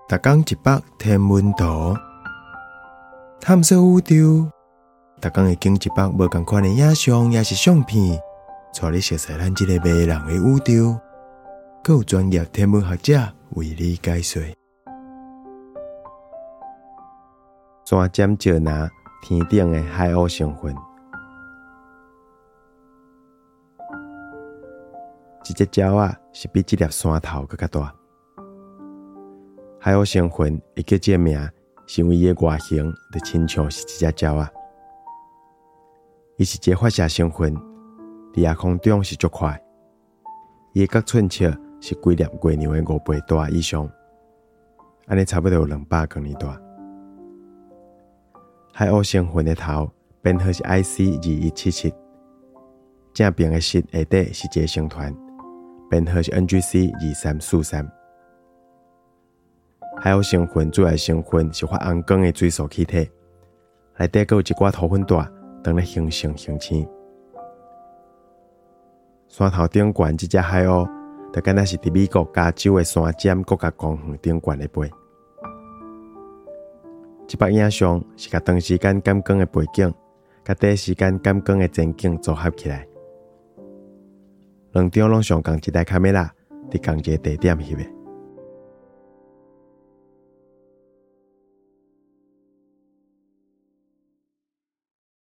逐天一百天文图，探索宇宙。逐天会经一百无同款的影像，也是相片，带你熟悉咱这个迷人的宇宙。更有专业天文学者为你解说。山尖石拿天顶的海鸥成分，一只鸟仔是比这粒山头更较大。海鸥成分会叫这名，是因为伊的外形就亲像是一只鸟仔。伊是一个发射成分，伫夜空中是足快。伊的角寸尺是规粒月亮的5倍大以上，安尼差不多有200公里大。海鸥成分的头编号是 IC2177， 正边的室下底是一个星团，编号是 NGC2343。海鸥成分主要成分是发红光的水素气体，内底还有一寡土粉带当咧形成恒星。山头顶悬这只海鸥，就敢若是伫美国加州的山尖国家公园顶悬的飞。这幅影像是甲长时间减光的背景，甲短时间减光的前景组合起来，两张拢上共一台卡梅拉，伫同一个地点翕的。